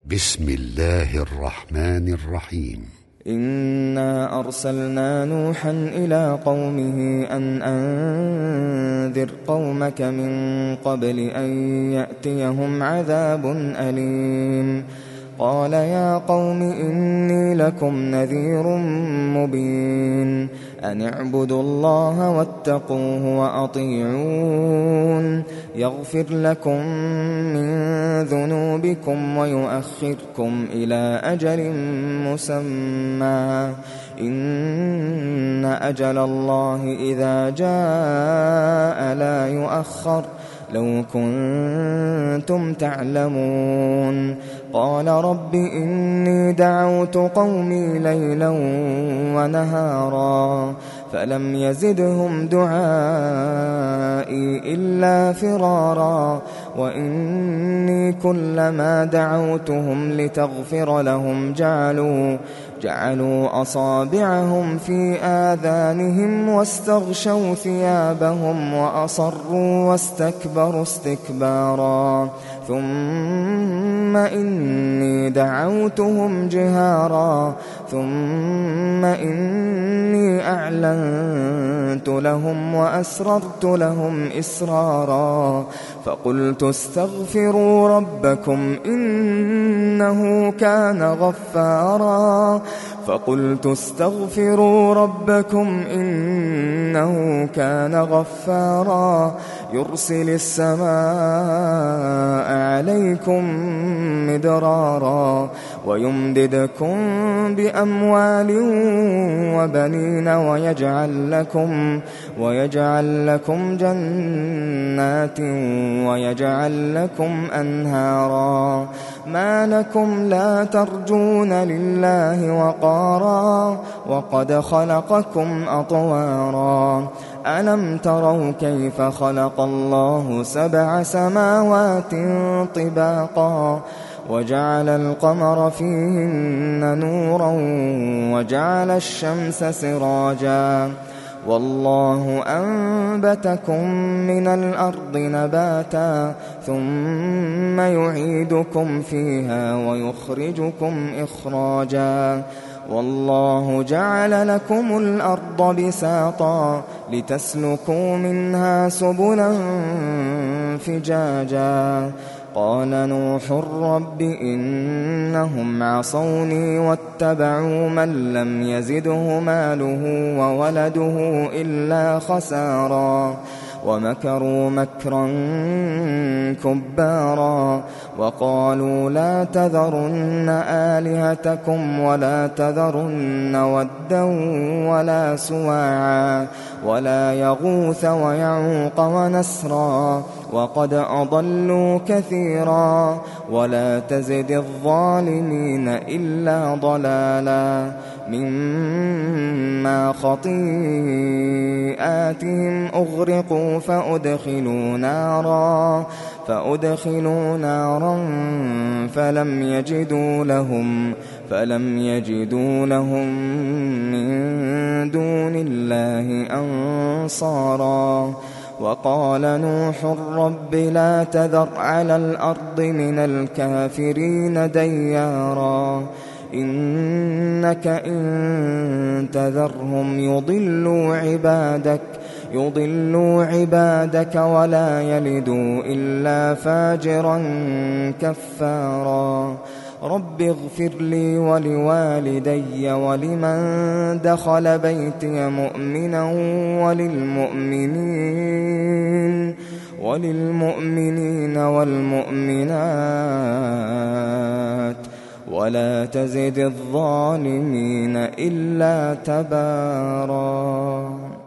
بسم الله الرحمن الرحيم. إنا أرسلنا نوحا إلى قومه أن أنذر قومك من قبل أن يأتيهم عذاب أليم. قال يا قوم إني لكم نذير مبين أن اعبدوا الله واتقوه وأطيعون يغفر لكم من ذنوبكم ويؤخركم إلى أجل مسمى إن أجل الله إذا جاء لا يؤخر لو كنتم تعلمون. قال رب إني دعوت قومي ليلا ونهارا فلم يزدهم دعائي إلا فرارا وإني كلما دعوتهم لتغفر لهم جعلوا أصابعهم في آذانهم واستغشوا ثيابهم وأصروا واستكبروا استكبارا ثم إني دعوتهم جهارا ثم إني أعلنت لهم وأسررت لهم إسرارا فقلت استغفروا ربكم إنه كان غفارا يرسل السماء عليكم مدرارا ويمددكم بأموال وبنين ويجعل لكم جنات ويجعل لكم أنهارا ما لكم لا ترجون لله وقارا وقد خلقكم أطوارا ألم تروا كيف خلق الله 7 سماوات طباقا وجعل القمر فيهن نورا وجعل الشمس سراجا والله أنبتكم من الأرض نباتا ثم يعيدكم فيها ويخرجكم إخراجا والله جعل لكم الأرض بساطا لتسلكوا منها سبلا فجاجا قال نوح رب إنهم عصوني واتبعوا من لم يزده ماله وولده إلا خسارا ومكروا مكرا كبارا وقالوا لا تذرن آلهتكم ولا تذرن ودا ولا سواعا ولا يغوث ويعوق ونسرا وقد أضلوا كثيرا ولا تزد الظالمين إلا ضلالا مما خطيئاتهم أغرقوا فأدخلوا نارا فلم يجدوا لهم من دون الله أنصارا وقال نوح رب لا تذر على الأرض من الكافرين ديارا إنك إن تذرهم يضلوا عبادك ولا يلدوا إلا فاجرا كفارا رب اغفر لي ولوالدي ولمن دخل بيتي مؤمنا وللمؤمنين والمؤمنات ولا تزد الظالمين إلا تبارا.